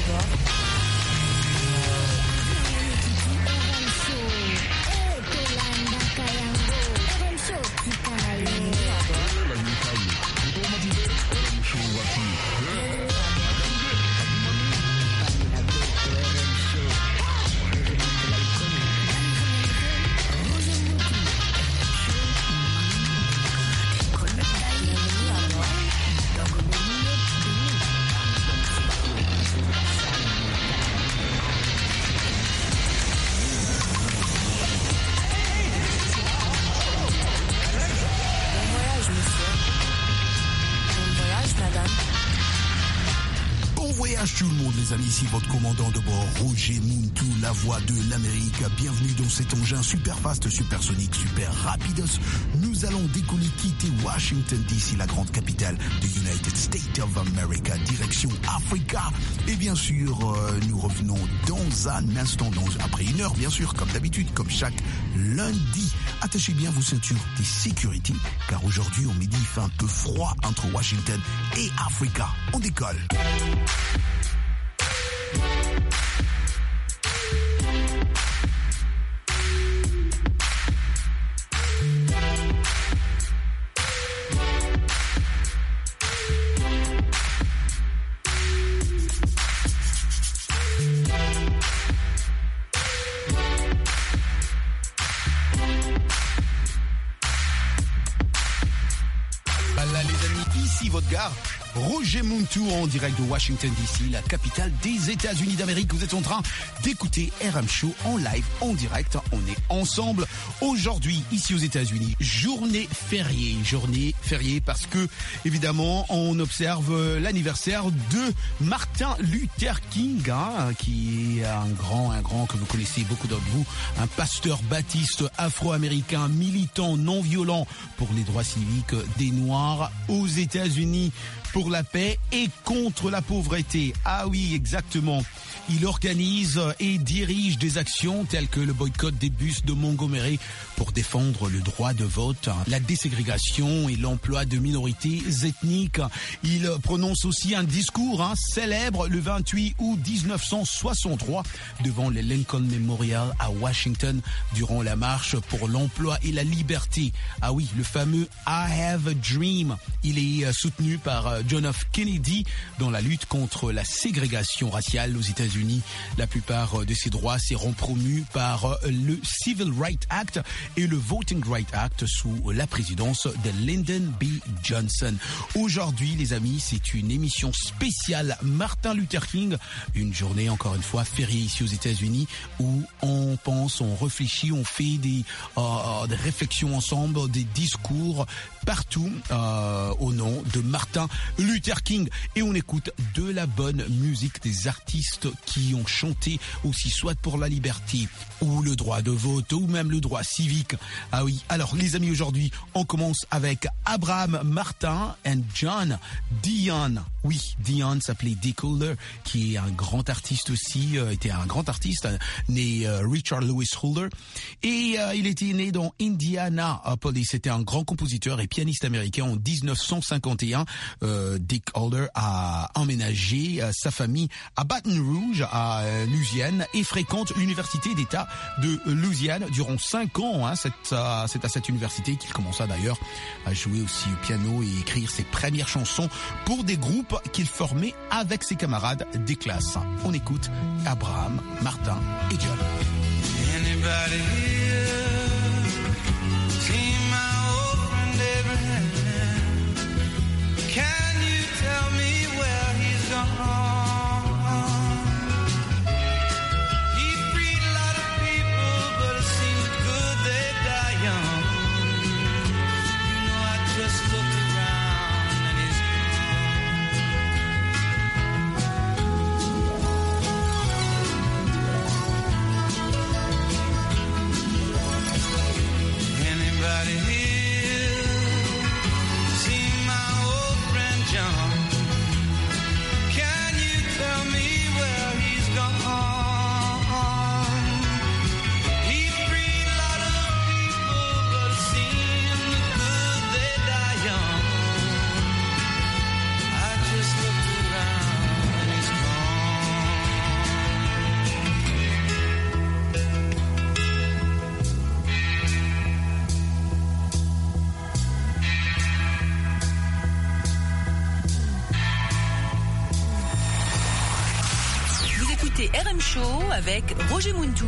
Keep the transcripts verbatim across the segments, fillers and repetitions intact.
Tout le monde, les amis, ici votre commandant de bord, Roger Muntu, la voix de l'Amérique. Bienvenue dans cet engin super fast, supersonique, super rapidos. Nous allons décoller, quitter Washington D C, la grande capitale de United States of America, direction Africa. Et bien sûr, euh, nous revenons dans un instant, dans, après une heure, bien sûr, comme d'habitude, comme chaque lundi. Attachez bien vos ceintures de sécurité, car aujourd'hui, au midi, il fait un peu froid entre Washington et Africa. On décolle. Roger Muntu en direct de Washington D C, la capitale des États-Unis d'Amérique. Vous êtes en train d'écouter R M Show en live, en direct. On est ensemble aujourd'hui ici aux États-Unis. Journée fériée, journée fériée parce que évidemment on observe l'anniversaire de Martin Luther King, hein, qui est un grand, un grand que vous connaissez beaucoup d'entre vous, un pasteur baptiste afro-américain, militant non violent pour les droits civiques des Noirs aux États-Unis, pour la paix et contre la pauvreté. Ah oui, exactement. Il organise et dirige des actions telles que le boycott des bus de Montgomery pour défendre le droit de vote, la déségrégation et l'emploi de minorités ethniques. Il prononce aussi un discours hein, célèbre le vingt-huit août dix-neuf cent soixante-trois devant le Lincoln Memorial à Washington durant la marche pour l'emploi et la liberté. Ah oui, le fameux I Have a Dream. Il est soutenu par John F. Kennedy dans la lutte contre la ségrégation raciale aux États-Unis. La plupart de ces droits seront promus par le Civil Rights Act et le Voting Rights Act sous la présidence de Lyndon B. Johnson. Aujourd'hui, les amis, c'est une émission spéciale Martin Luther King, une journée encore une fois fériée ici aux États-Unis où on pense, on réfléchit, on fait des, euh, des réflexions ensemble, des discours partout euh, au nom de Martin Luther King. Et on écoute de la bonne musique des artistes qui ont chanté aussi soit pour la liberté ou le droit de vote ou même le droit civique. Ah oui, alors les amis, aujourd'hui on commence avec Abraham Martin and John Dion. Oui, Dion s'appelait Dick Holder, qui est un grand artiste aussi, euh, était un grand artiste euh, né euh, Richard Lewis Holder, et euh, il était né dans Indianapolis. C'était un grand compositeur et pianiste américain. En dix-neuf cent cinquante et un, euh, Dick Holder a emménagé euh, sa famille à Baton Rouge, à euh, Louisiane, et fréquente l'université d'État de Louisiane durant cinq ans. Hein. C'est, euh, c'est à cette université qu'il commença d'ailleurs à jouer aussi au piano et écrire ses premières chansons pour des groupes qu'il formait avec ses camarades des classes. On écoute Abraham, Martin et John. Anybody here see my old friend Abraham? Can you tell me where he's gone? He freed a lot of people, but it seems good they die young. You know, I just looked around and he's gone. écoutez R M Show avec Roger Muntou.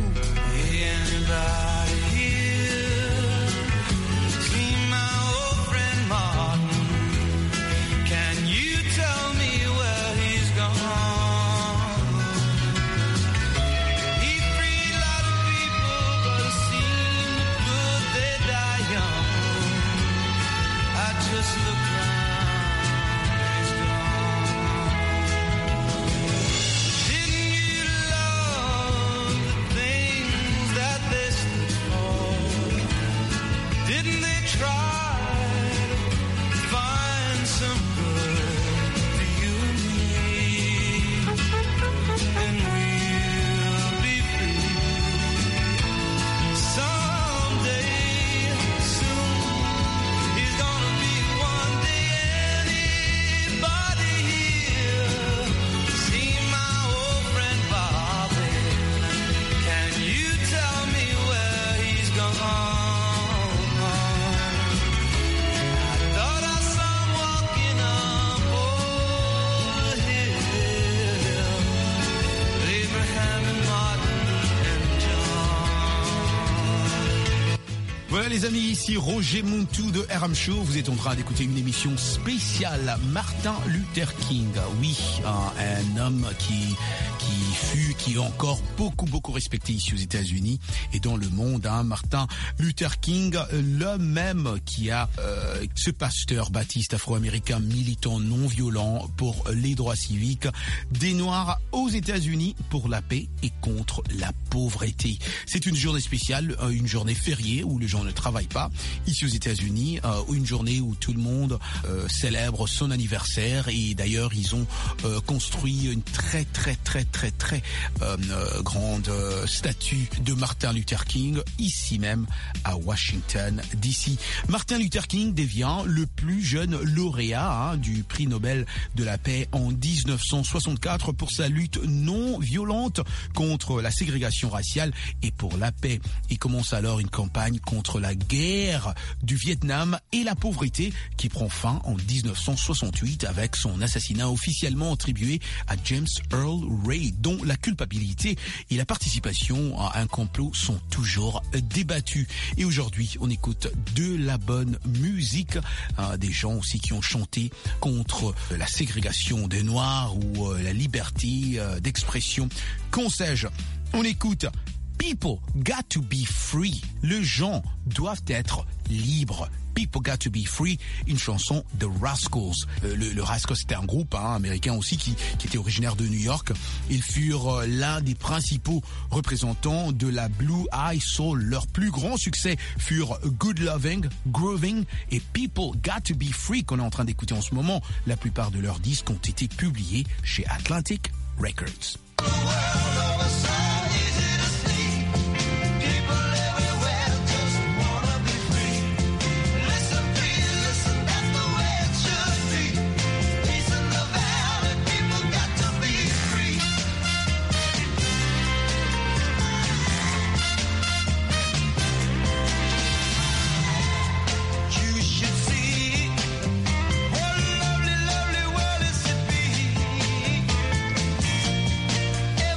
Voilà les amis, ici Roger Muntou de R M Show. Vous êtes en train d'écouter une émission spéciale Martin Luther King. Oui, un, un homme qui qui fut, qui est encore beaucoup beaucoup respecté ici aux États-Unis et dans le monde. Hein. Martin Luther King, l'homme même qui a euh, ce pasteur baptiste afro-américain militant non violent pour les droits civiques des Noirs aux États-Unis, pour la paix et contre la pauvreté. C'est une journée spéciale, une journée fériée où les gens ne travaillent pas ici aux États-Unis, euh, une journée où tout le monde euh, célèbre son anniversaire. Et d'ailleurs ils ont euh, construit une très très très très très euh, euh, grande euh, statue de Martin Luther King ici même à Washington D C. Martin Luther King devient le plus jeune lauréat hein, du prix Nobel de la paix en dix-neuf cent soixante-quatre pour sa lutte non violente contre la ségrégation raciale et pour la paix. Il commence alors une campagne contre la guerre du Vietnam et la pauvreté qui prend fin en dix-neuf cent soixante-huit avec son assassinat officiellement attribué à James Earl Ray, dont la culpabilité et la participation à un complot sont toujours débattues. Et aujourd'hui, on écoute de la bonne musique, hein, des gens aussi qui ont chanté contre la ségrégation des Noirs ou euh, la liberté euh, d'expression. Qu'en sais-je? On écoute People got to be free. Les gens doivent être libres. People got to be free, une chanson de Rascals. Euh, le, le Rascals, c'était un groupe hein, américain aussi qui, qui était originaire de New York. Ils furent euh, l'un des principaux représentants de la Blue Eye Soul. Leur plus grand succès furent Good Loving, Grooving et People Got to be Free qu'on est en train d'écouter en ce moment. La plupart de leurs disques ont été publiés chez Atlantic Records. Lovely, lovely world is to be.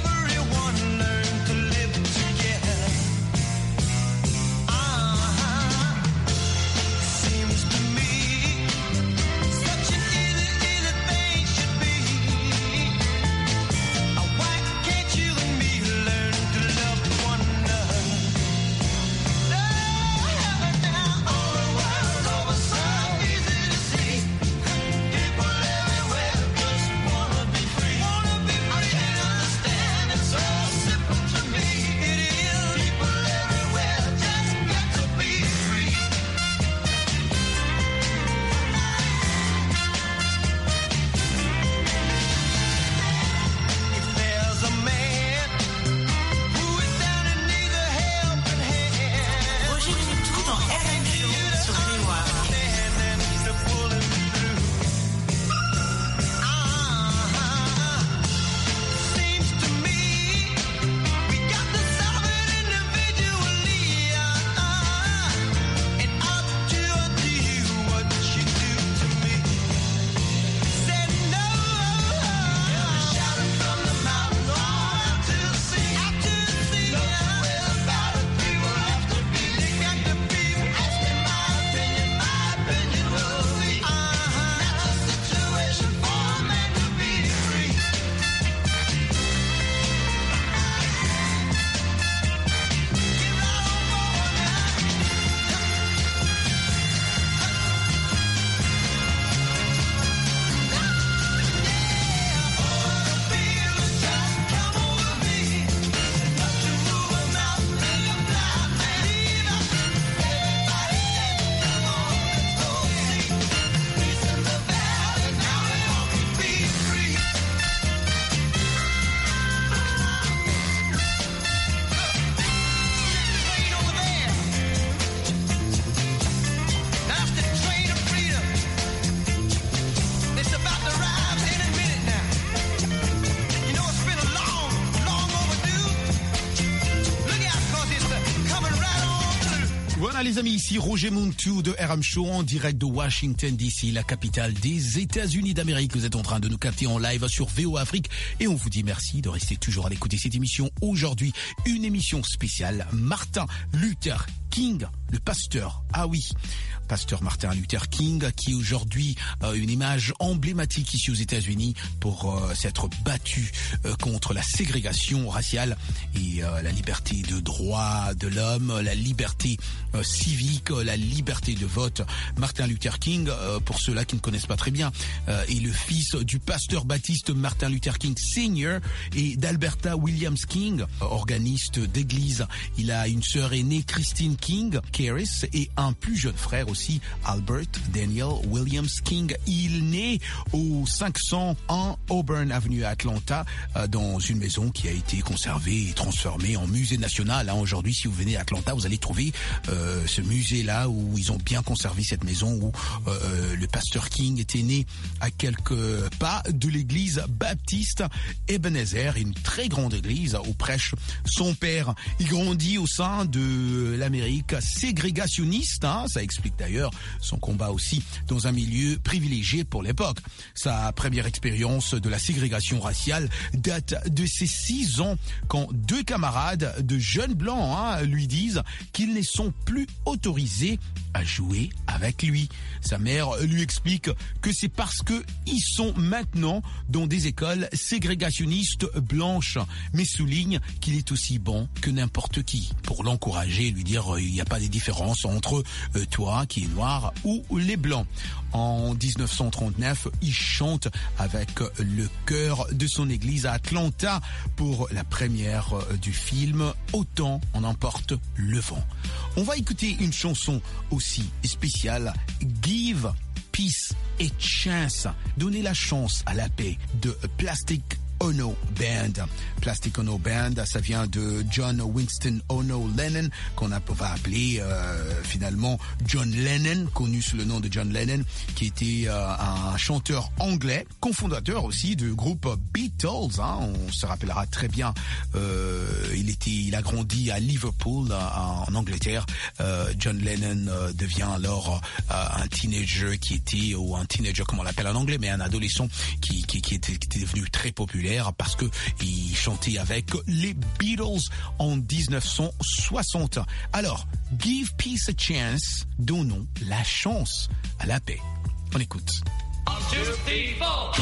matin les amis, ici Roger Muntu de R M Show en direct de Washington D C, la capitale des États-Unis d'Amérique. Vous êtes en train de nous capter en live sur V O Afrique et on vous dit merci de rester toujours à l'écoute de cette émission. Aujourd'hui, une émission spéciale Martin Luther King, le pasteur. Ah oui, pasteur Martin Luther King qui aujourd'hui euh, une image emblématique ici aux États-Unis pour euh, s'être battu euh, contre la ségrégation raciale et euh, la liberté de droit de l'homme, la liberté euh, civique, la liberté de vote. Martin Luther King, euh, pour ceux-là qui ne connaissent pas très bien, euh, est le fils du pasteur baptiste Martin Luther King Senior et d'Alberta Williams King, organiste d'église. Il a une sœur aînée, Christine King Caris, et un plus jeune frère aussi, Albert Daniel Williams King. Il naît au cinq cent un Auburn Avenue à Atlanta, euh, dans une maison qui a été conservée et transformée en musée national. Hein. Aujourd'hui, si vous venez à Atlanta, vous allez trouver euh, ce musée-là où ils ont bien conservé cette maison où euh, le pasteur King était né à quelques pas de l'église baptiste Ebenezer, une très grande église où prêche son père. Il grandit au sein de l'Amérique ségrégationniste, hein, ça explique d'ailleurs son combat aussi dans un milieu privilégié pour l'époque. Sa première expérience de la ségrégation raciale date de ses six ans quand deux camarades de jeunes blancs hein, lui disent qu'ils ne sont plus autorisés à jouer avec lui. Sa mère lui explique que c'est parce que ils sont maintenant dans des écoles ségrégationnistes blanches, mais souligne qu'il est aussi bon que n'importe qui pour l'encourager et lui dire il n'y a pas de différence entre euh, toi qui es noir ou les blancs. En dix-neuf cent trente-neuf, il chante avec le chœur de son église à Atlanta pour la première euh, du film Autant en emporte le vent. On va écouter une chanson aussi spéciale, Give Peace a Chance, donner la chance à la paix, de Plastic Ono Band. Plastic Ono Band, ça vient de John Winston Ono Lennon, qu'on va appeler euh, finalement John Lennon, connu sous le nom de John Lennon, qui était euh, un chanteur anglais, cofondateur aussi du groupe Beatles. Hein, on se rappellera très bien, euh, il était, il a grandi à Liverpool, en Angleterre. Euh, John Lennon euh, devient alors euh, un teenager qui était, ou un teenager comme on l'appelle en anglais, mais un adolescent qui, qui, qui, était, qui était devenu très populaire parce que il chantait avec les Beatles en dix-neuf cent soixante. Alors, Give Peace a Chance, donnons la chance à la paix. On écoute. One, two, three, four.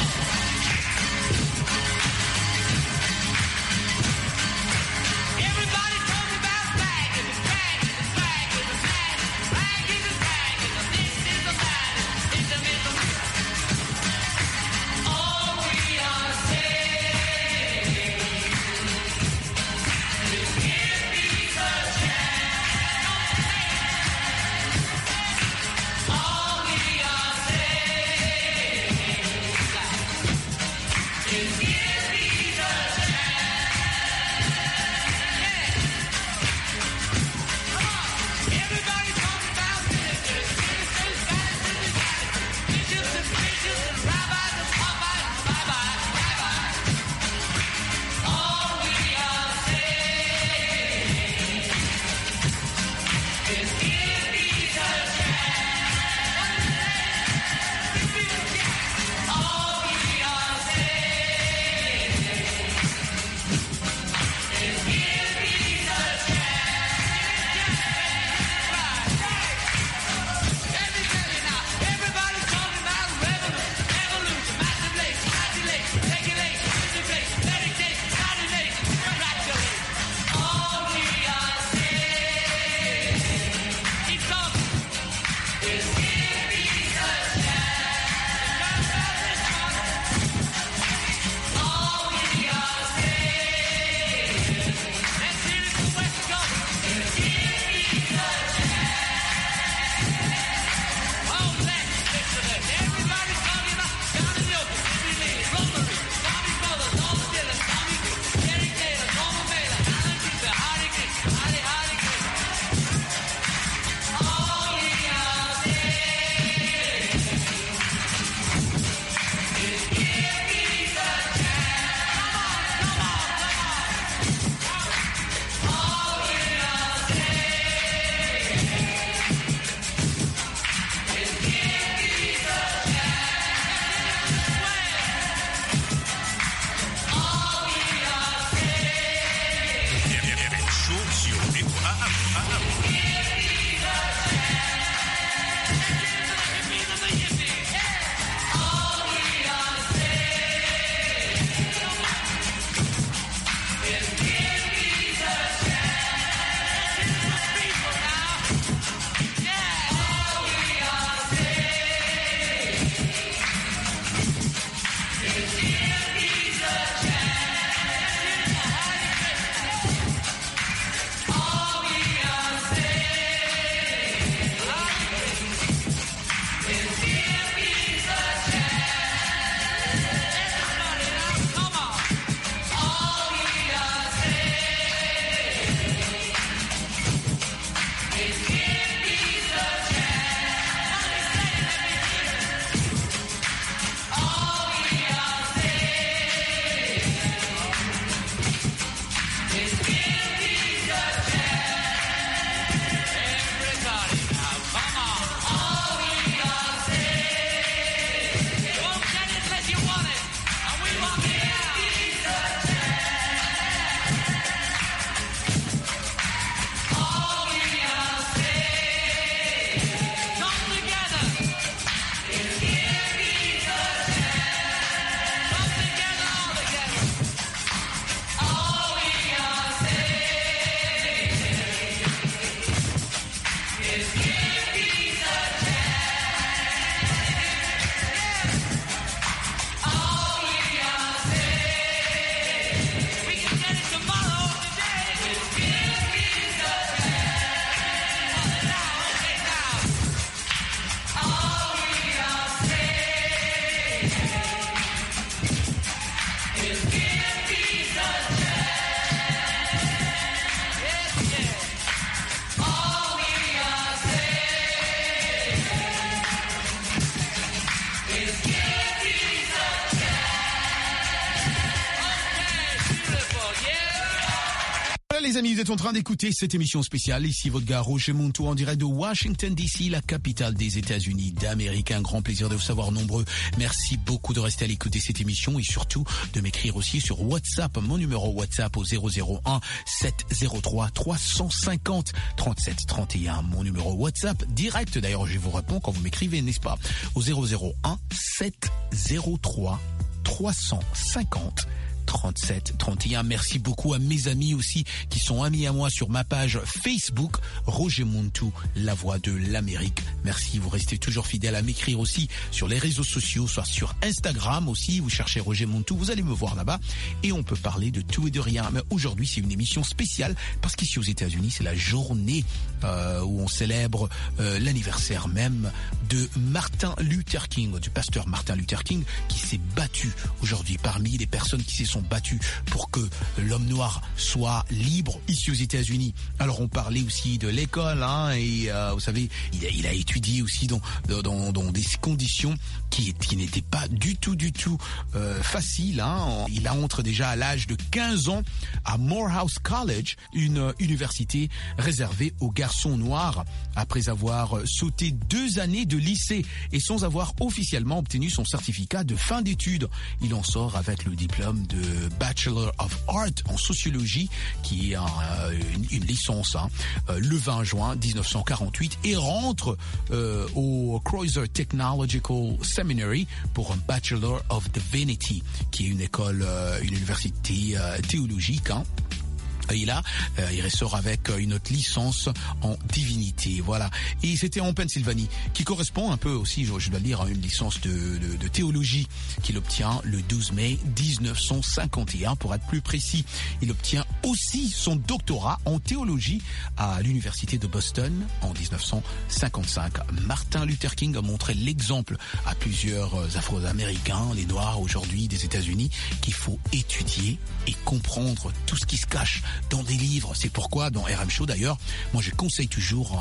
Les amis, vous êtes en train d'écouter cette émission spéciale. Ici votre gars Roger Montou en direct de Washington D C, la capitale des États-Unis d'Amérique. Un grand plaisir de vous savoir nombreux. Merci beaucoup de rester à l'écoute de cette émission et surtout de m'écrire aussi sur WhatsApp. Mon numéro WhatsApp au zéro zéro un sept zéro trois trois cent cinquante trente-sept trente et un. Mon numéro WhatsApp direct. D'ailleurs, je vous réponds quand vous m'écrivez, n'est-ce pas? Au zéro zéro un sept zéro trois trois cent cinquante trente-sept trente et un. Merci beaucoup à mes amis aussi qui sont amis à moi sur ma page Facebook Roger Montou, la voix de l'Amérique. Merci, vous restez toujours fidèles à m'écrire aussi sur les réseaux sociaux, soit sur Instagram aussi, vous cherchez Roger Montou, vous allez me voir là-bas et on peut parler de tout et de rien. Mais aujourd'hui, c'est une émission spéciale parce qu'ici aux États-Unis, c'est la journée euh, où on célèbre euh, l'anniversaire même de Martin Luther King, du pasteur Martin Luther King qui s'est battu aujourd'hui parmi les personnes qui se sont battus pour que l'homme noir soit libre ici aux États-Unis. Alors on parlait aussi de l'école, hein, et euh, vous savez, il a, il a étudié aussi dans, dans, dans des conditions qui, qui n'étaient pas du tout, du tout euh, faciles. Hein. Il entre déjà à l'âge de quinze ans à Morehouse College, une université réservée aux garçons noirs, après avoir sauté deux années de lycée et sans avoir officiellement obtenu son certificat de fin d'études. Il en sort avec le diplôme de Bachelor of Art en sociologie, qui est un, une, une licence, hein, le vingt juin dix-neuf cent quarante-huit, et rentre euh, au Crozer Technological Seminary pour un Bachelor of Divinity, qui est une école, euh, une université euh, théologique, hein. Et là, euh, il ressort avec une autre licence en divinité, voilà. Et c'était en Pennsylvanie, qui correspond un peu aussi, je, je dois le dire, à une licence de, de, de théologie qu'il obtient le douze mai dix-neuf cent cinquante et un, pour être plus précis. Il obtient aussi son doctorat en théologie à l'université de Boston en dix-neuf cent cinquante-cinq. Martin Luther King a montré l'exemple à plusieurs Afro-Américains, les Noirs aujourd'hui des États-Unis, qu'il faut étudier et comprendre tout ce qui se cache dans des livres. C'est pourquoi dans R M Show d'ailleurs, moi je conseille toujours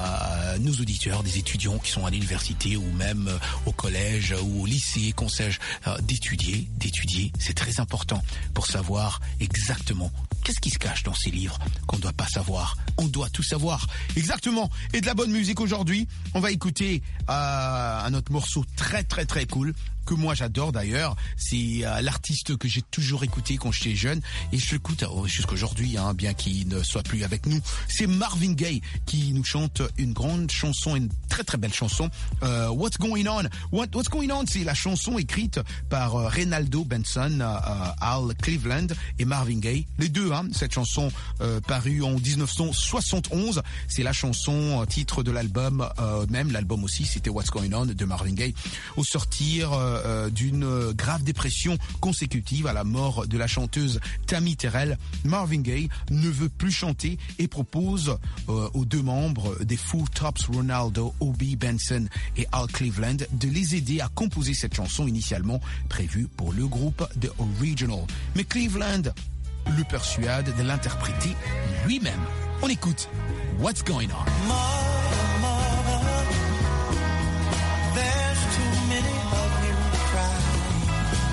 à nos auditeurs, des étudiants qui sont à l'université ou même au collège ou au lycée, conseille d'étudier, d'étudier. C'est très important pour savoir exactement qu'est-ce qui se cache dans ces livres qu'on ne doit pas savoir. On doit tout savoir. Exactement. Et de la bonne musique aujourd'hui. On va écouter euh, un autre morceau très très très cool. que moi j'adore d'ailleurs. C'est euh, l'artiste que j'ai toujours écouté quand j'étais jeune et je l'écoute euh, jusqu'aujourd'hui, hein, bien qu'il ne soit plus avec nous. C'est Marvin Gaye qui nous chante une grande chanson, une très très belle chanson. Euh, What's Going On? What, What's Going On? C'est la chanson écrite par euh, Reynaldo Benson, euh, Al Cleveland et Marvin Gaye. Les deux, hein, cette chanson euh, parue en dix-neuf cent soixante et onze. C'est la chanson euh, titre de l'album, euh, même l'album aussi, c'était What's Going On de Marvin Gaye. Au sortir euh, d'une grave dépression consécutive à la mort de la chanteuse Tammy Terrell, Marvin Gaye ne veut plus chanter et propose euh, aux deux membres des Four Tops, Ronaldo, Obie Benson et Al Cleveland, de les aider à composer cette chanson initialement prévue pour le groupe The Original. Mais Cleveland le persuade de l'interpréter lui-même. On écoute What's Going On. Mother, mother, there's too many of you crying.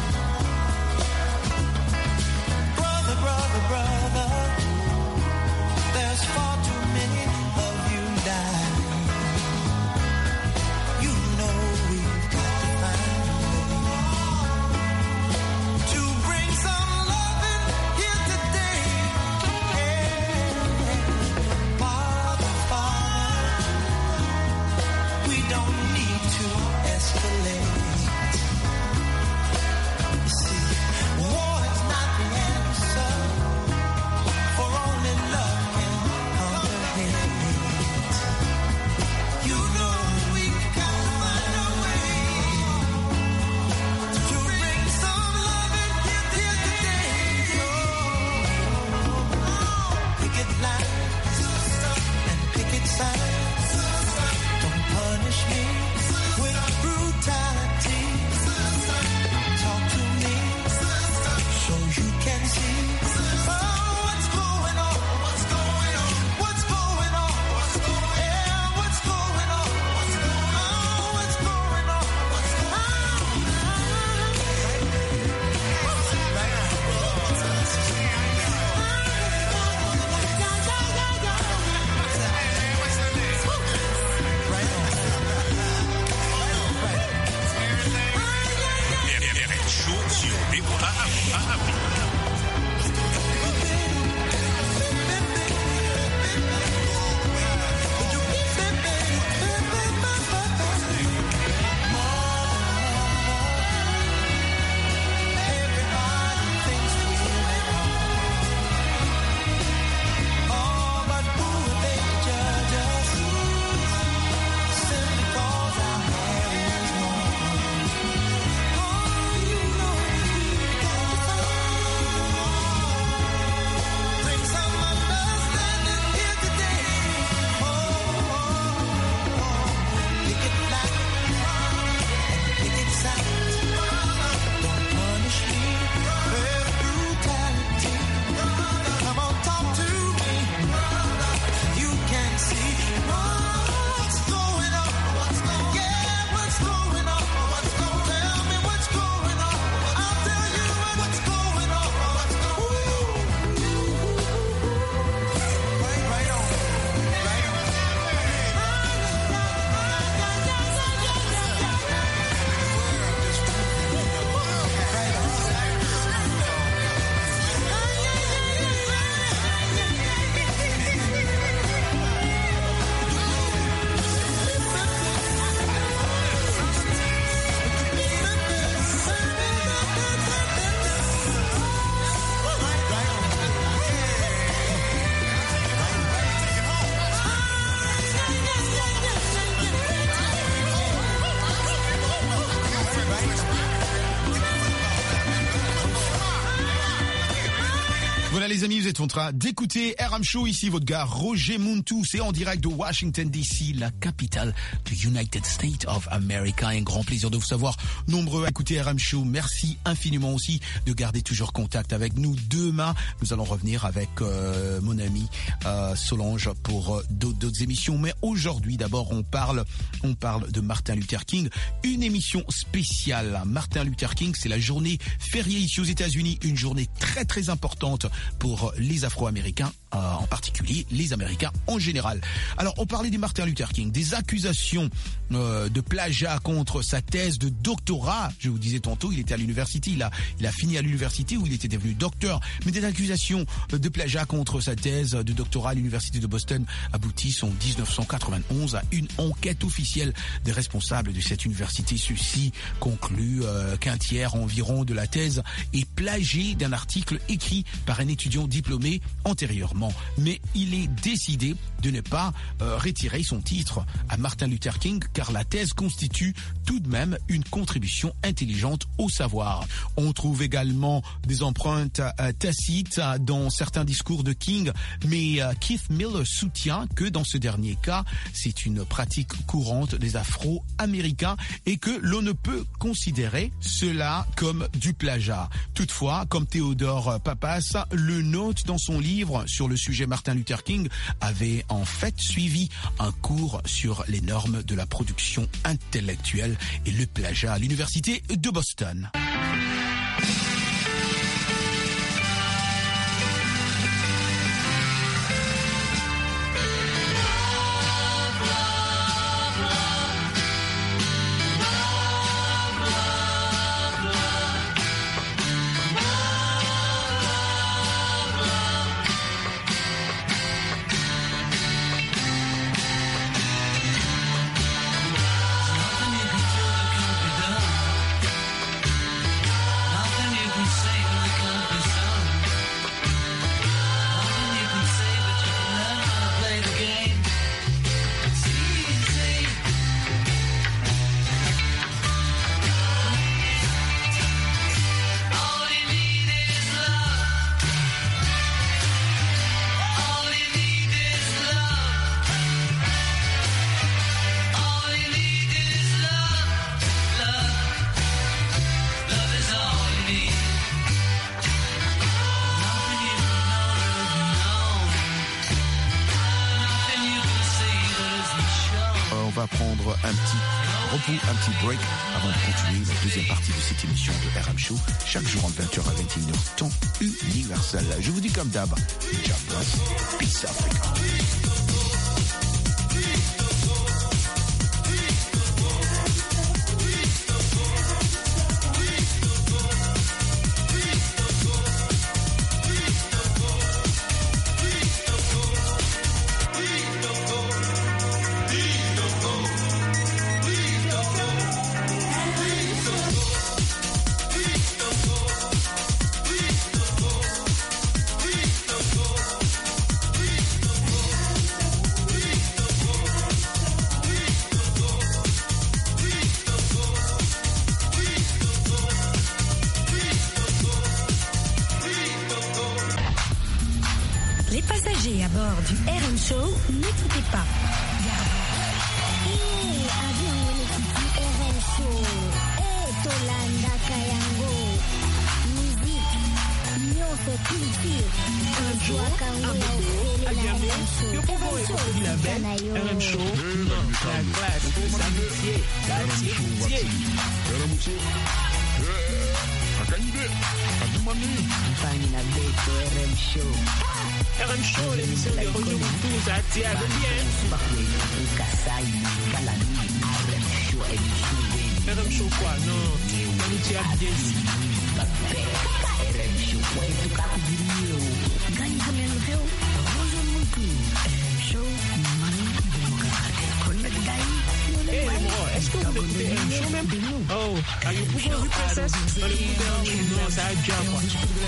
Brother, brother, brother, there's far too many of you dying. You know we've got to find a way to bring some loving here today. Yeah. Father, Father, we don't need to escalate. You see, war is not the answer, for only love can conquer hate. You know we got to find a way to bring some loving here today. Oh, picket lines and picket signs. Don't punish me with brutality. Talk to me so you can see. Oh, what's going on? What's going on? What's going on? What's going on? Yeah, what's going on? What's going on? Oh, what's going on? What's going R M Show sur Déborah Arnaud. Everybody thinks we're at home. Oh, but who would they judge us? Simply 'cause our hair is long. Oh, you know we've got to find. Bring some understanding here today. Oh, oh, oh. Pick it black and pick it sound. Don't punish me with brutality. Come on, talk to me. You can see what's going on. Yeah, what's going on? Tell me what's going on. I'll tell you what's going on. Right, right on, right on. Voilà les amis, vous êtes en train d'écouter R M Show, ici votre gars Roger Muntu, c'est en direct de Washington D C, la capitale du United States of America. Un grand plaisir de vous savoir nombreux à écouter R M Show. Merci infiniment aussi de garder toujours contact avec nous. Demain, nous allons revenir avec euh, mon ami euh, Solange pour euh, d'autres, d'autres émissions. Mais aujourd'hui, d'abord, on parle, on parle de Martin Luther King. Une émission spéciale. Martin Luther King, c'est la journée fériée ici aux États-Unis, une journée très très importante pour les Afro-Américains euh, en particulier, les Américains en général. Alors, on parlait de Martin Luther King, des accusations euh, de plagiat contre sa thèse de doctorat. Je vous disais tantôt, il était à l'université, il a, il a fini à l'université où il était devenu docteur, mais des accusations de plagiat contre sa thèse de doctorat à l'université de Boston aboutissent en dix-neuf cent quatre-vingt-onze à une enquête officielle des responsables de cette université. Ceci conclut euh, qu'un tiers environ de la thèse est plagié d'un article écrit par un étudiant diplômé antérieurement. Mais il est décidé de ne pas euh, retirer son titre à Martin Luther King car la thèse constitue tout de même une contribution intelligente au savoir. On trouve également des empreintes euh, tacites dans certains discours de King, mais euh, Keith Miller soutient que dans ce dernier cas, c'est une pratique courante des Afro-Américains et que l'on ne peut considérer cela comme du plagiat. Toutefois, comme Théodore Papas le note dans son livre sur le sujet, Martin Luther King avait en fait suivi un cours sur les normes de la production intellectuelle et le plagiat à l'université de Boston. On va prendre un petit repos, un petit break avant de continuer la deuxième partie de cette émission de R M Show, chaque jour entre vingt heures à vingt et une heures, temps universel. Je vous dis comme d'hab, God bless, peace Africa. Les passagers à bord du R M Show, ne quittez pas. Hey, avion wenekiti R M Show. Hey, Tolanda Kayango. Musique, nyonso culture. Joa Kango ya ofele na R M Show. R M Show, la classe, l'amitié, l'amitié. Fanny na Beto R M Show. R M Show, l'émission de Roger Moutou, ça attire bien. Kasai, Kalani, R M Show, R M Show quoi? Non, l'amitié a bien dit. R M Show, ouais, tout cas, vidéo. Gagne combien de fois? Roger Moutou, R M Show, Manu, Connect Guy. Hey, moi, est-ce que vous écoutez R M Show même? Oh, are you Google with Princess? Dans le Google, non, ça a déjà quoi.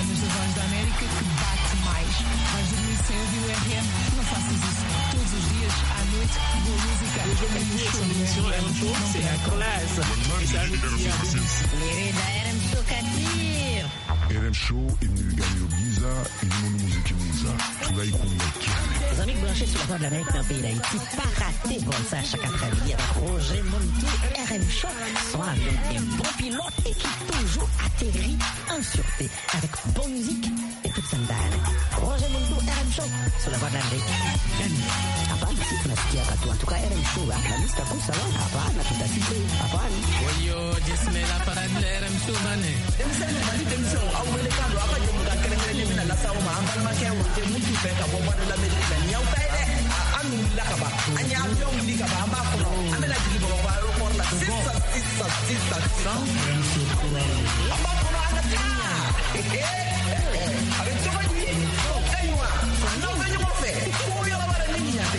Vais dormir sem ouvir o R M, não faças isso. Todos os dias, à noite, boa música. Essa émission R M Show, c'est la classe. Et ça nous dit à vous. Querida R M Show Katir. R M Show imeganyiro byiza irimo n'umuziki mwiza turayikunda cyane. Les amis branchés sur la voie de l'Amérique dans le pays d'Haïti, pas raté comme ça chaque après-midi avec Roger Montou, R M Show, soit avec un bon pilote et qui toujours atterrit en sûreté avec bonne musique et toute sa dalle. Roger Montou, R M Show. Tunapata ndani. Hapana, sisi tunasikia katu. Tuka R M Show, na mimi sitakosa wala. Hapana, tutasikia. Hapana. Oyo, jesme la parade de R M Show bane. Demsene mali demso au wele kando aka je muka kere kere mina la sawo ma ambal ma ke wote mutu fe ka bo bado la medi la nyau kai de anu la ka ba anya afion li ka ba amba ko amela jigi bo ba ro por la sisa sisa sisa amba ko na ana tinya eh avec toi ni kai wa no me yo fe ko yo la bara ni nya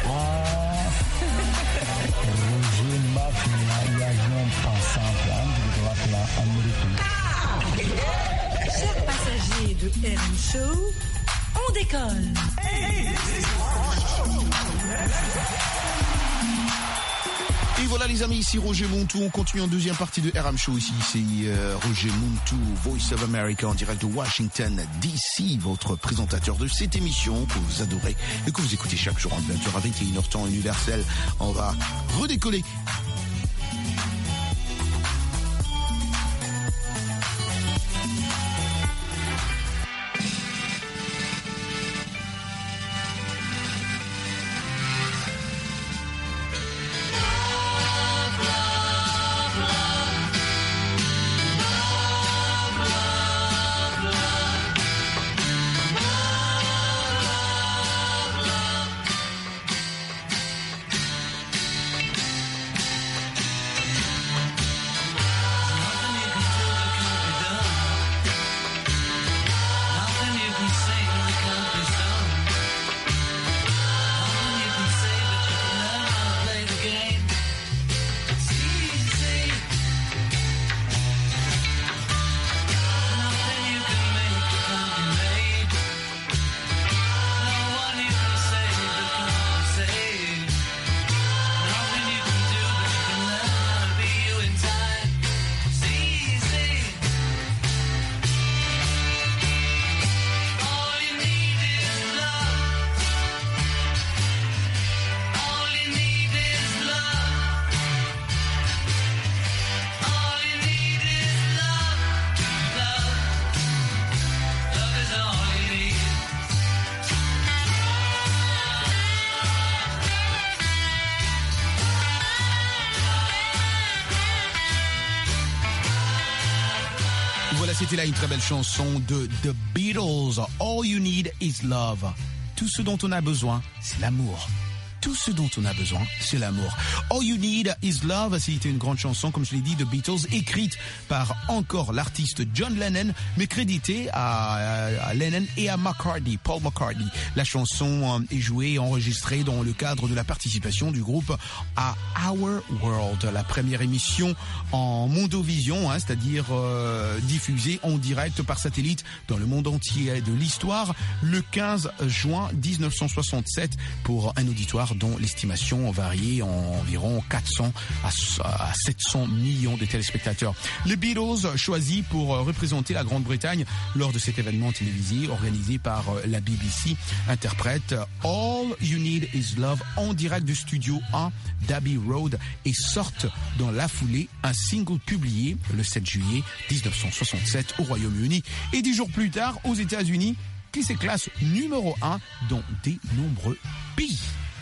Roger Mafia, il y a un passant plan de droite là, américain. Chers passagers de R M Show, on décolle. Et voilà les amis, ici Roger Montou, on continue en deuxième partie de R M Show ici, c'est euh, Roger Montou, Voice of America en direct de Washington D C, votre présentateur de cette émission que vous adorez et que vous écoutez chaque jour en vingt heures à vingt et une heures temps universel. On va redécoller. C'était là une très belle chanson de The Beatles, All You Need Is Love. Tout ce dont on a besoin, c'est l'amour. Tout ce dont on a besoin, c'est l'amour. All You Need Is Love, c'était une grande chanson, comme je l'ai dit, de Beatles, écrite par encore l'artiste John Lennon, mais créditée à, à Lennon et à McCartney, Paul McCartney. La chanson est jouée et enregistrée dans le cadre de la participation du groupe à Our World, la première émission en mondovision, hein, c'est-à-dire euh, diffusée en direct par satellite dans le monde entier de l'histoire, le quinze juin dix-neuf cent soixante-sept, pour un auditoire dont l'estimation variait en environ quatre cents à sept cents millions de téléspectateurs. Les Beatles choisis pour représenter la Grande-Bretagne lors de cet événement télévisé organisé par la B B C interprètent All You Need Is Love en direct du studio un d'Abbey Road et sortent dans la foulée un single publié le sept juillet dix-neuf cent soixante-sept au Royaume-Uni et dix jours plus tard aux États-Unis, qui se classe numéro un dans de nombreux pays.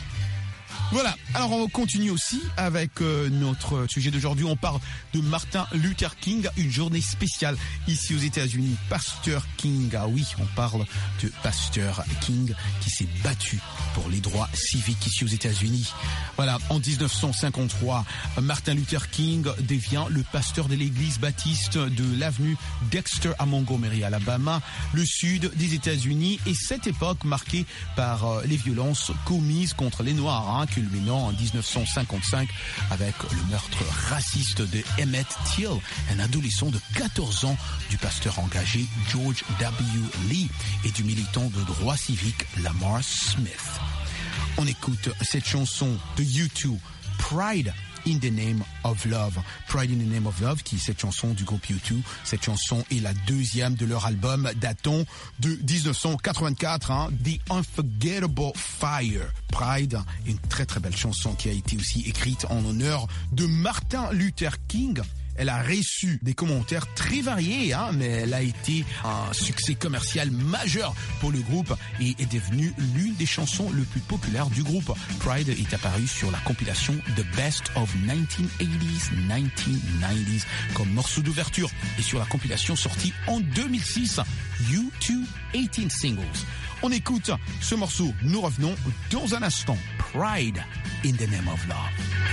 Voilà, alors on continue aussi avec euh, notre sujet d'aujourd'hui. On parle de Martin Luther King, une journée spéciale ici aux États-Unis. Pasteur King, ah oui, on parle de Pasteur King qui s'est battu pour les droits civiques ici aux États-Unis. Voilà, en dix-neuf cent cinquante-trois, Martin Luther King devient le pasteur de l'église baptiste de l'avenue Dexter à Montgomery, Alabama, le sud des États-Unis, et cette époque marquée par euh, les violences commises contre les Noirs, hein, culminant en dix-neuf cent cinquante-cinq avec le meurtre raciste de Emmett Till, un adolescent de quatorze ans, du pasteur engagé George W. Lee et du militant de droits civiques Lamar Smith. On écoute cette chanson de U deux, Pride in the Name of Love. Pride in the Name of Love, qui est cette chanson du groupe U deux. Cette chanson est la deuxième de leur album datant de dix-neuf cent quatre-vingt-quatre, hein, The Unforgettable Fire. Pride, une très très belle chanson qui a été aussi écrite en honneur de Martin Luther King. Elle a reçu des commentaires très variés, hein, mais elle a été un succès commercial majeur pour le groupe et est devenue l'une des chansons les plus populaires du groupe. Pride est apparu sur la compilation The Best of nineteen eighties, nineteen nineties comme morceau d'ouverture et sur la compilation sortie en deux mille six, U two eighteen Singles. On écoute ce morceau, nous revenons dans un instant. Pride in the Name of Love.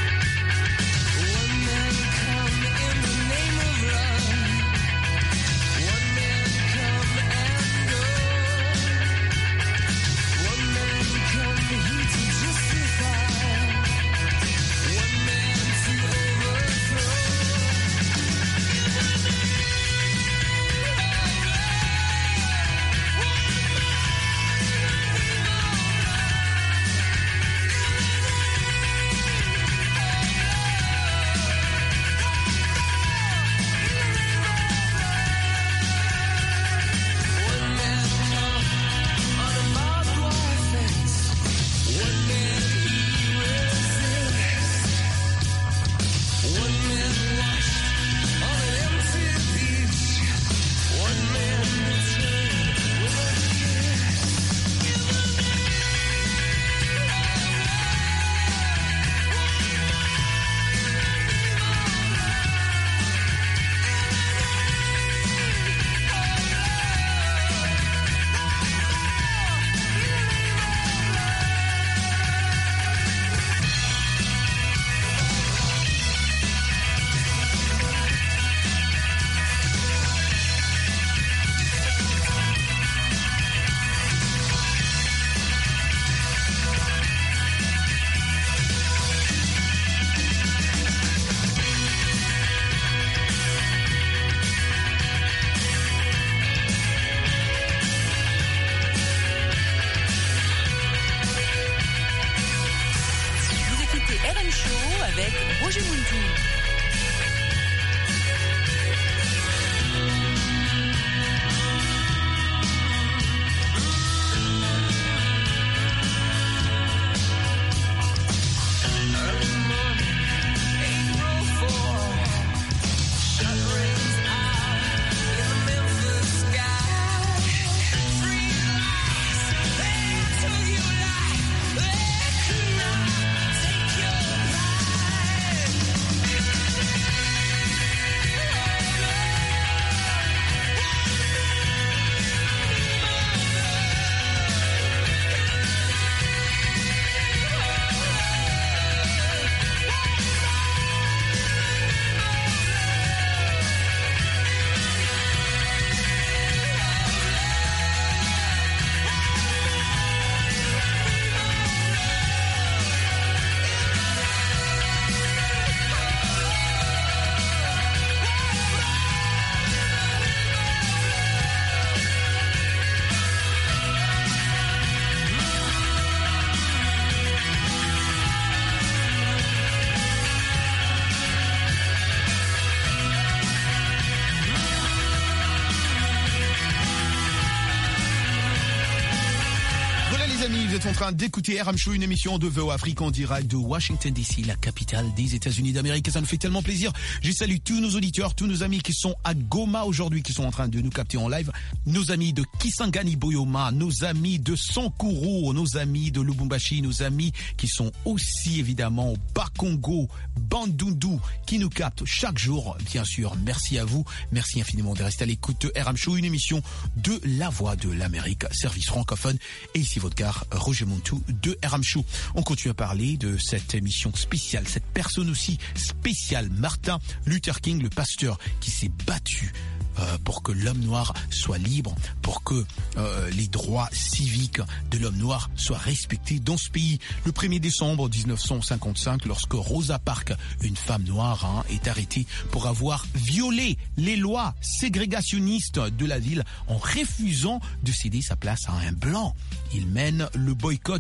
Vous êtes en train d'écouter R M Show, une émission de V O Afrique en direct de Washington D C, la capitale des États-Unis d'Amérique. Et ça nous fait tellement plaisir. Je salue tous nos auditeurs, tous nos amis qui sont à Goma aujourd'hui, qui sont en train de nous capter en live. Nos amis de Kisangani Boyoma, nos amis de Sankuru, nos amis de Lubumbashi, nos amis qui sont aussi évidemment au Bas-Congo, Bandundu, qui nous captent chaque jour. Bien sûr, merci à vous. Merci infiniment de rester à l'écoute de R M Show, une émission de La Voix de l'Amérique, service francophone. Et ici votre gars, Roger Montou de R M Show. On continue à parler de cette émission spéciale, cette personne aussi spéciale, Martin Luther King, le pasteur qui s'est battu Euh, pour que l'homme noir soit libre, pour que euh, les droits civiques de l'homme noir soient respectés dans ce pays. Le premier décembre dix-neuf cent cinquante-cinq, lorsque Rosa Parks, une femme noire, hein, est arrêtée pour avoir violé les lois ségrégationnistes de la ville en refusant de céder sa place à un blanc. Il mène le boycott de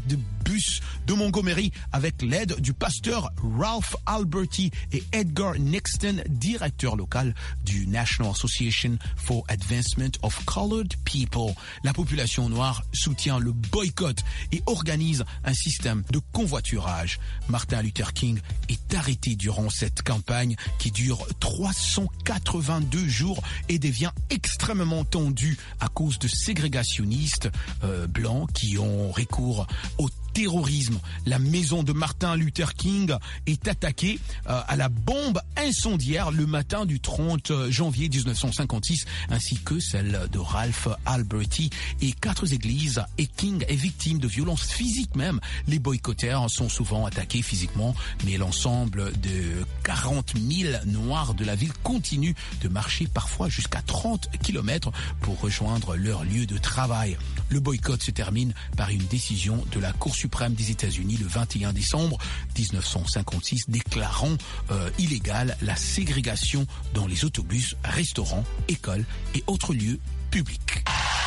bus de Montgomery avec l'aide du pasteur Ralph Alberti et Edgar Nixon, directeur local du National Association for Advancement of Colored People. La population noire soutient le boycott et organise un système de convoiturage. Martin Luther King est arrêté durant cette campagne qui dure trois cent quatre-vingt-deux jours et devient extrêmement tendue à cause de ségrégationnistes euh, blancs qui ont recours au terrorisme. La maison de Martin Luther King est attaquée euh, à la bombe incendiaire le matin du trente janvier dix-neuf cent cinquante-six, ainsi que celle de Ralph Alberti et quatre églises. Et King est victime de violences physiques même. Les boycotteurs sont souvent attaqués physiquement, mais l'ensemble de quarante mille Noirs de la ville continuent de marcher parfois jusqu'à trente kilomètres pour rejoindre leur lieu de travail. Le boycott se termine par une décision de la Cour suprême des États-Unis le vingt et un décembre dix-neuf cent cinquante-six déclarant euh, illégale la ségrégation dans les autobus, restaurants, écoles et autres lieux publics.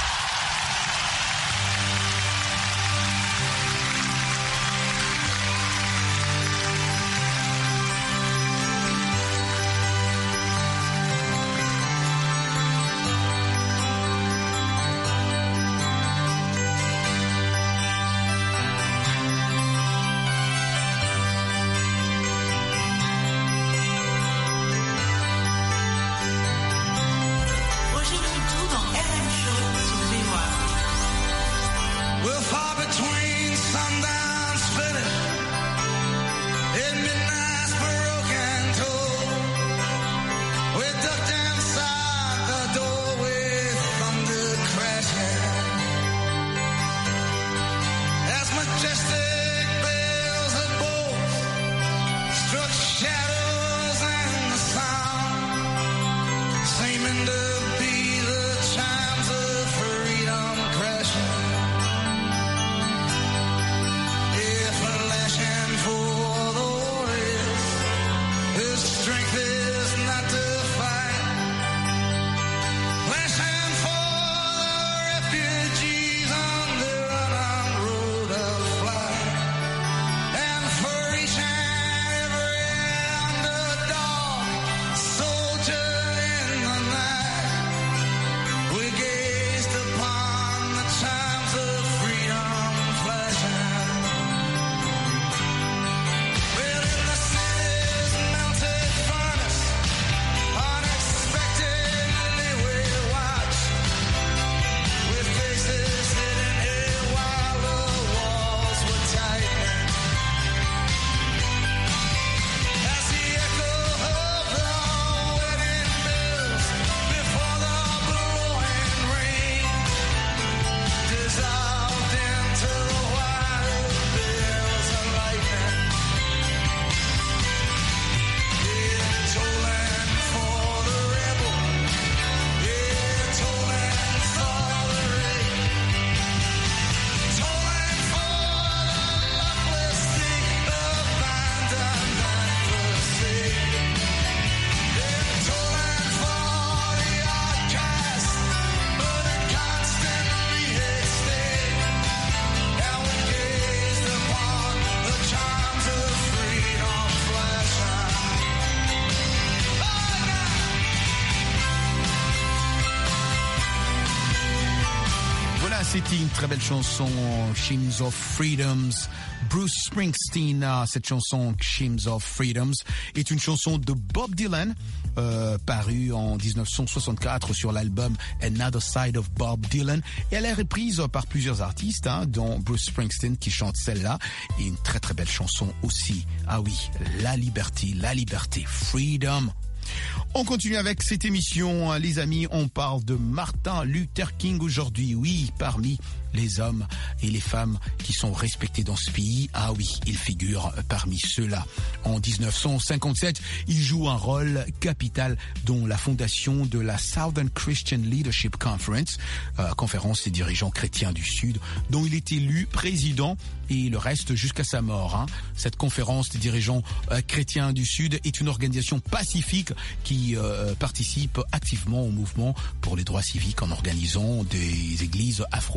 C'était une très belle chanson, Hymns of Freedoms. Bruce Springsteen, cette chanson Hymns of Freedoms est une chanson de Bob Dylan, euh, parue en dix-neuf cent soixante-quatre sur l'album Another Side of Bob Dylan. Et elle est reprise par plusieurs artistes, hein, dont Bruce Springsteen qui chante celle-là. Et une très très belle chanson aussi. Ah oui, la liberté, la liberté, freedom. On continue avec cette émission, les amis. On parle de Martin Luther King aujourd'hui. Oui, parmi les hommes et les femmes qui sont respectés dans ce pays, ah oui, il figure parmi ceux-là. En dix-neuf cent cinquante-sept, il joue un rôle capital dans la fondation de la Southern Christian Leadership Conference, euh, conférence des dirigeants chrétiens du Sud, dont il est élu président et il reste jusqu'à sa mort. Hein. Cette conférence des dirigeants euh, chrétiens du Sud est une organisation pacifique qui euh, participe activement au mouvement pour les droits civiques en organisant des églises afro-américaines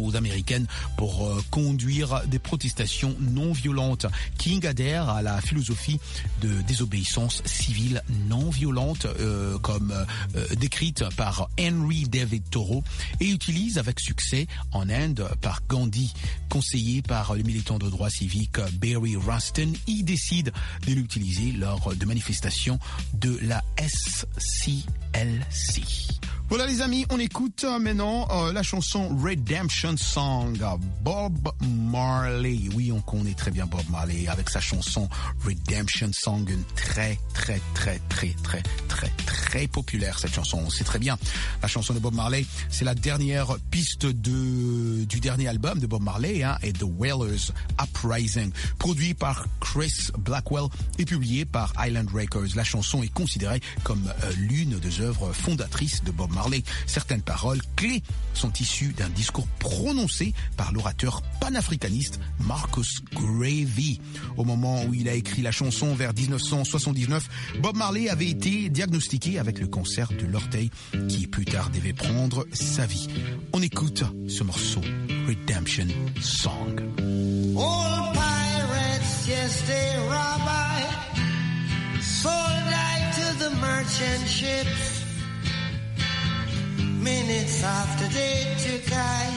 africaine pour euh, conduire des protestations non violentes. King adhère à la philosophie de désobéissance civile non violente euh, comme euh, décrite par Henry David Thoreau et utilise avec succès en Inde par Gandhi, conseillé par le militant de droits civiques Barry Rustin. Il décide de l'utiliser lors de manifestations de la S C L C. Voilà les amis, on écoute maintenant euh, la chanson Redemption Song, Bob Marley. Oui, on connaît très bien Bob Marley avec sa chanson Redemption Song, une très très très très très très très populaire cette chanson. On sait très bien, la chanson de Bob Marley, c'est la dernière piste de du dernier album de Bob Marley, hein, et The Wailers Uprising, produit par Chris Blackwell et publié par Island Records. La chanson est considérée comme euh, l'une des œuvres fondatrices de Bob Marley. Certaines paroles clés sont issues d'un discours prononcé par l'orateur panafricaniste Marcus Garvey. Au moment où il a écrit la chanson vers dix-neuf cent soixante-dix-neuf, Bob Marley avait été diagnostiqué avec le cancer de l'orteil qui plus tard devait prendre sa vie. On écoute ce morceau, Redemption Song. All pirates, yes, they rob I, sold I to the merchant ships. Minutes after they took I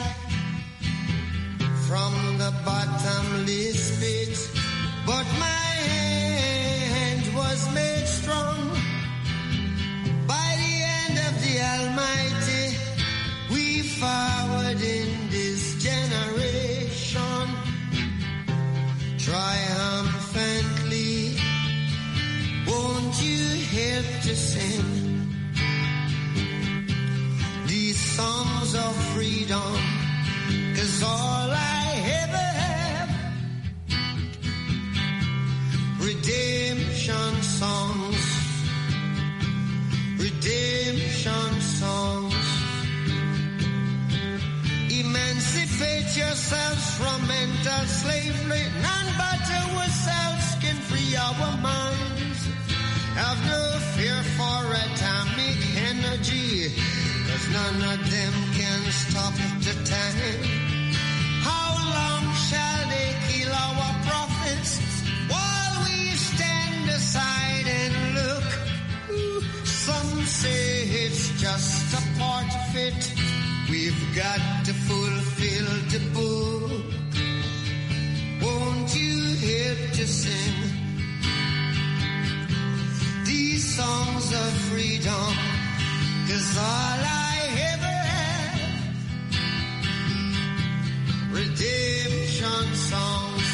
from the bottomless pit, but my hand was made strong by the hand of the Almighty. We forward in this generation triumphantly. Won't you help to sing songs of freedom, 'cause all I ever have, redemption songs, redemption songs. Emancipate yourselves from mental slavery, none but ourselves can free our minds. Have no fear for atomic energy, 'cause none of them can stop the time. How long shall they kill our prophets while we stand aside and look? Some say it's just a part of it. We've got to fulfill the book. Won't you help to sing these songs of freedom? 'Cause all I ever have, redemption songs,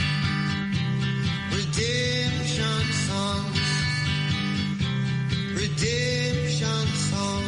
redemption songs, redemption songs.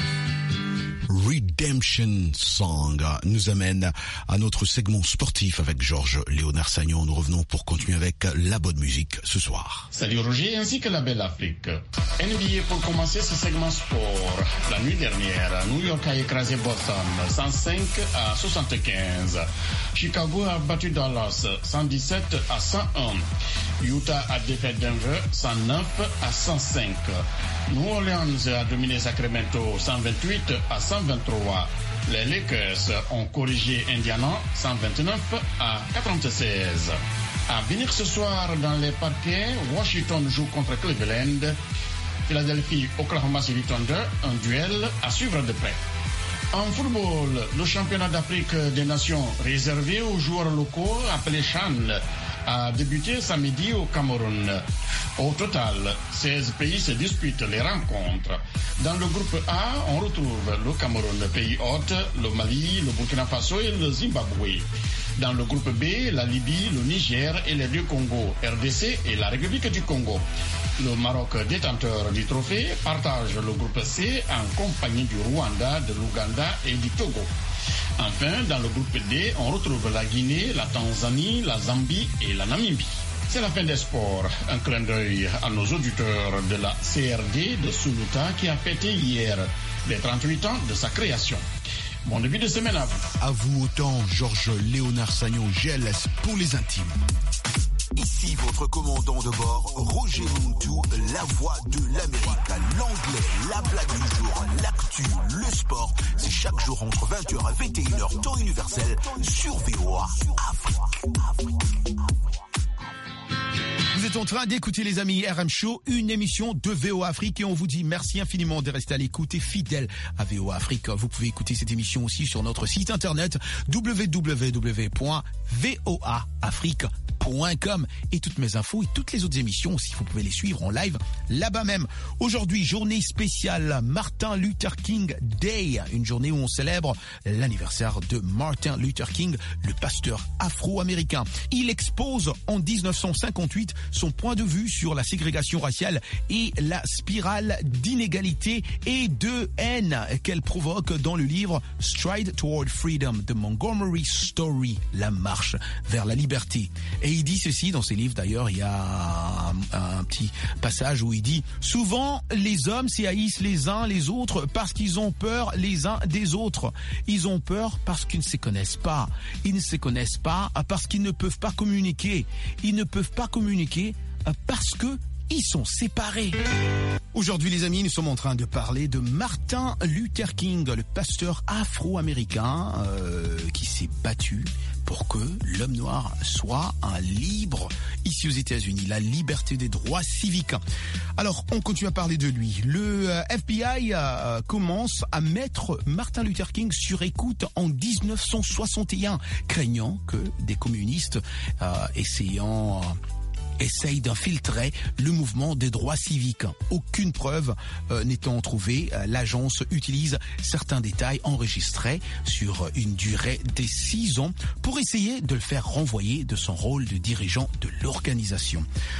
Redemption Song nous amène à notre segment sportif avec Georges Léonard Sagnon. Nous revenons pour continuer avec la bonne musique ce soir. Salut Roger ainsi que la belle Afrique. N B A pour commencer ce segment sport. La nuit dernière, New York a écrasé Boston cent cinq à soixante-quinze. Chicago a battu Dallas cent dix-sept à cent un. Utah a défait Denver cent neuf à cent cinq. New Orleans a dominé Sacramento cent vingt-huit à cent vingt-trois. Les Lakers ont corrigé Indiana cent vingt-neuf à quatre-vingt-seize. À venir ce soir dans les parquets, Washington joue contre Cleveland. Philadelphie, Oklahoma City Thunder, un duel à suivre de près. En football, le championnat d'Afrique des Nations réservé aux joueurs locaux appelé CHAN a débuté samedi au Cameroun. Au total, seize pays se disputent les rencontres. Dans le groupe A, on retrouve le Cameroun, le pays hôte, le Mali, le Burkina Faso et le Zimbabwe. Dans le groupe B, la Libye, le Niger et les deux Congos, R D C et la République du Congo. Le Maroc, détenteur du trophée, partage le groupe C en compagnie du Rwanda, de l'Ouganda et du Togo. Enfin, dans le groupe D, on retrouve la Guinée, la Tanzanie, la Zambie et la Namibie. C'est la fin des sports. Un clin d'œil à nos auditeurs de la C R D de Suluta qui a fêté hier les trente-huit ans de sa création. Bon début de semaine à vous. À vous autant, Georges Léonard Sagnon, G L S pour les intimes. Ici votre commandant de bord, Roger Montou, la voix de l'Amérique. L'anglais, la blague du jour, l'actu, le sport. C'est chaque jour entre vingt heures et vingt et une heures, temps universel, sur V O A Afrique. Vous êtes en train d'écouter les amis R M Show, une émission de V O A Afrique et on vous dit merci infiniment de rester à l'écoute et fidèle à V O A Afrique. Vous pouvez écouter cette émission aussi sur notre site internet w w w point v o a afrique point com et toutes mes infos et toutes les autres émissions aussi, vous pouvez les suivre en live là-bas même. Aujourd'hui, journée spéciale Martin Luther King Day, une journée où on célèbre l'anniversaire de Martin Luther King, le pasteur afro-américain. Il expose en dix-neuf cent cinquante-huit son point de vue sur la ségrégation raciale et la spirale d'inégalité et de haine qu'elle provoque dans le livre Stride Toward Freedom de Montgomery Story, la marche vers la liberté. Et il dit ceci dans ses livres, d'ailleurs, il y a un, un petit passage où il dit « Souvent, les hommes s'y haïssent les uns les autres parce qu'ils ont peur les uns des autres. Ils ont peur parce qu'ils ne se connaissent pas. Ils ne se connaissent pas parce qu'ils ne peuvent pas communiquer. Ils ne peuvent pas communiquer parce que ils sont séparés. » Aujourd'hui, les amis, nous sommes en train de parler de Martin Luther King, le pasteur afro-américain euh, qui s'est battu pour que l'homme noir soit un libre ici aux États-Unis, la liberté des droits civiques. Alors, on continue à parler de lui. Le euh, F B I euh, commence à mettre Martin Luther King sur écoute en dix-neuf cent soixante et un, craignant que des communistes euh, essayant... Euh, essaye d'infiltrer le mouvement des droits civiques. Aucune preuve euh, n'étant trouvée, euh, l'agence utilise certains détails enregistrés sur une durée de six ans pour essayer de le faire renvoyer de son rôle de dirigeant de l'organisation.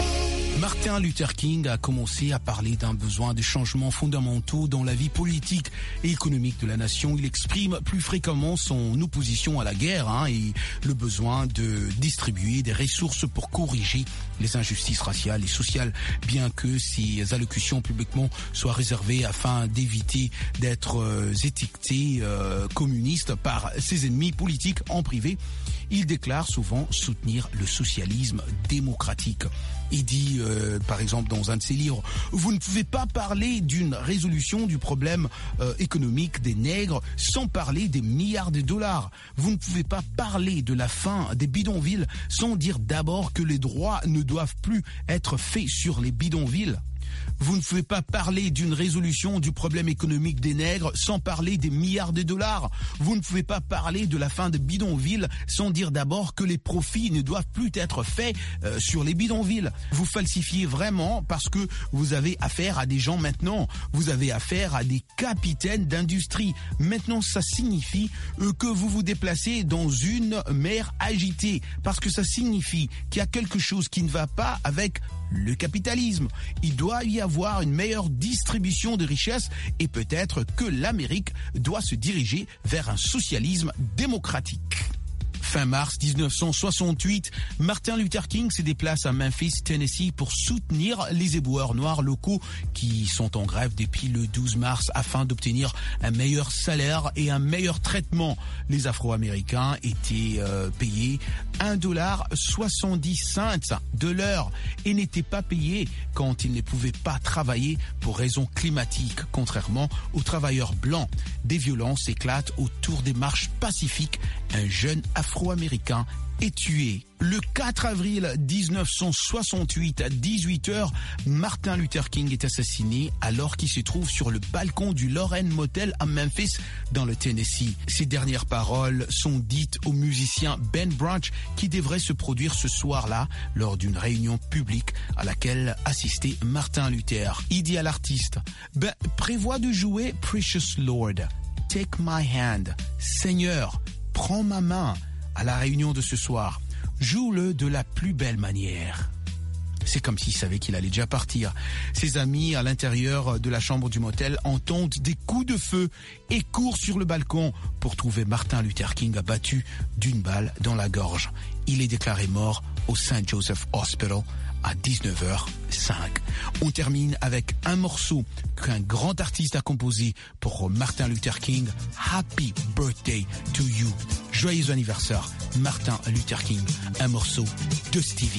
Martin Luther King a commencé à parler d'un besoin de changements fondamentaux dans la vie politique et économique de la nation. Il exprime plus fréquemment son opposition à la guerre hein, et le besoin de distribuer des ressources pour corriger les injustices raciales et sociales, bien que ces allocutions publiquement soient réservées afin d'éviter d'être euh, étiqueté euh, communiste par ses ennemis politiques en privé. Il déclare souvent soutenir le socialisme démocratique. Il dit, euh, par exemple, dans un de ses livres, « Vous ne pouvez pas parler d'une résolution du problème euh, économique des nègres sans parler des milliards de dollars. Vous ne pouvez pas parler de la fin des bidonvilles sans dire d'abord que les droits ne doivent plus être faits sur les bidonvilles. Vous ne pouvez pas parler d'une résolution du problème économique des nègres sans parler des milliards de dollars. Vous ne pouvez pas parler de la fin de bidonvilles sans dire d'abord que les profits ne doivent plus être faits euh, sur les bidonvilles. Vous falsifiez vraiment parce que vous avez affaire à des gens maintenant. Vous avez affaire à des capitaines d'industrie. Maintenant, ça signifie euh, que vous vous déplacez dans une mer agitée parce que ça signifie qu'il y a quelque chose qui ne va pas avec le capitalisme. Il doit y avoir une meilleure distribution de richesses et peut-être que l'Amérique doit se diriger vers un socialisme démocratique. Fin mars dix-neuf cent soixante-huit, Martin Luther King se déplace à Memphis, Tennessee pour soutenir les éboueurs noirs locaux qui sont en grève depuis le douze mars afin d'obtenir un meilleur salaire et un meilleur traitement. Les Afro-Américains étaient euh, payés un dollar soixante-dix cents de l'heure et n'étaient pas payés quand ils ne pouvaient pas travailler pour raisons climatiques, contrairement aux travailleurs blancs. Des violences éclatent autour des marches pacifiques. Un jeune Afro-Américain est tué. Le quatre avril dix-neuf cent soixante-huit à dix-huit heures, Martin Luther King est assassiné alors qu'il se trouve sur le balcon du Lorraine Motel à Memphis, dans le Tennessee. Ces dernières paroles sont dites au musicien Ben Branch qui devrait se produire ce soir-là lors d'une réunion publique à laquelle assistait Martin Luther. Il dit à l'artiste, ben, prévois de jouer Precious Lord, Take My Hand, Seigneur, prends ma main à la réunion de ce soir. Joue-le de la plus belle manière. C'est comme s'il savait qu'il allait déjà partir. Ses amis à l'intérieur de la chambre du motel entendent des coups de feu et courent sur le balcon pour trouver Martin Luther King abattu d'une balle dans la gorge. Il est déclaré mort au Saint Joseph Hospital à dix-neuf heures cinq. On termine avec un morceau qu'un grand artiste a composé pour Martin Luther King. Happy Birthday to You. Joyeux anniversaire, Martin Luther King. Un morceau de Stevie.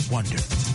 Wonder.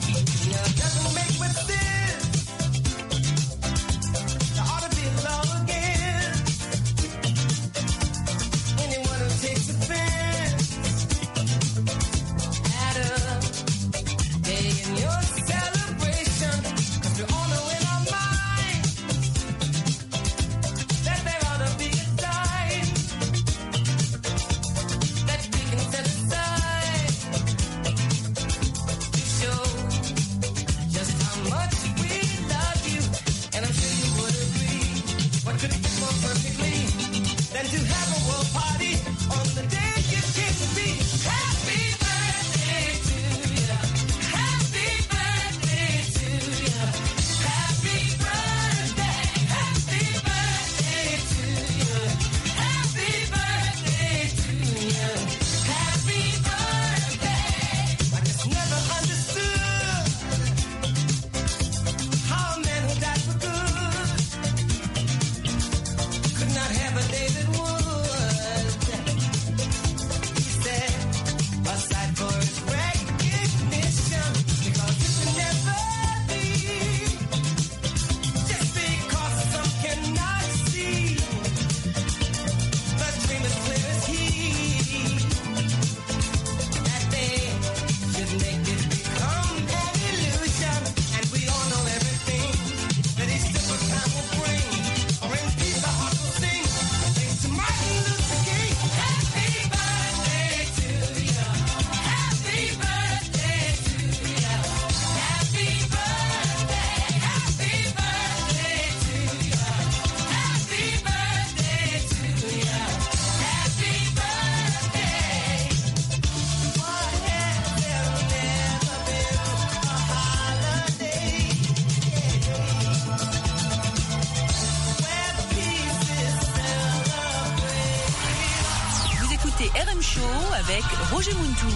R M Show avec Roger Muntou.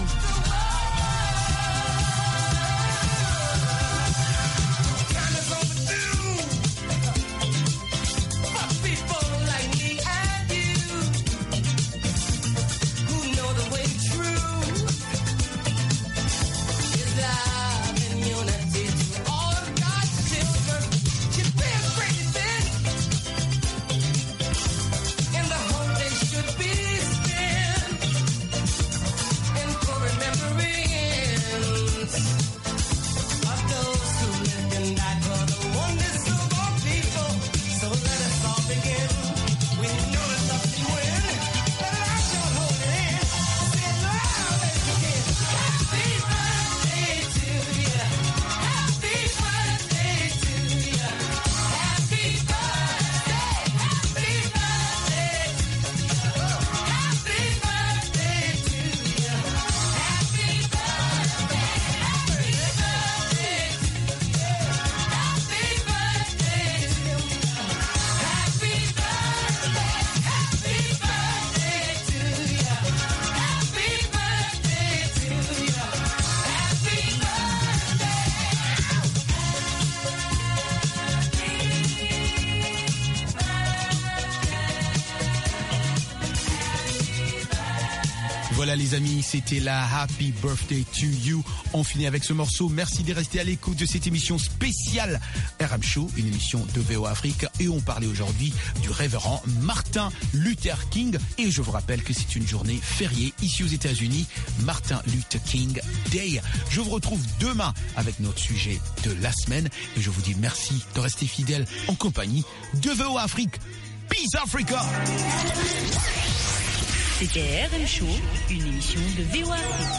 Voilà les amis, c'était la Happy Birthday to You. On finit avec ce morceau. Merci de rester à l'écoute de cette émission spéciale R M Show, une émission de V O A Afrique. Et on parlait aujourd'hui du révérend Martin Luther King. Et je vous rappelle que c'est une journée fériée ici aux États-Unis, Martin Luther King Day. Je vous retrouve demain avec notre sujet de la semaine. Et je vous dis merci de rester fidèles en compagnie de V O A Afrique. Peace Africa! C'était R M Show, une émission de V O A Afrique.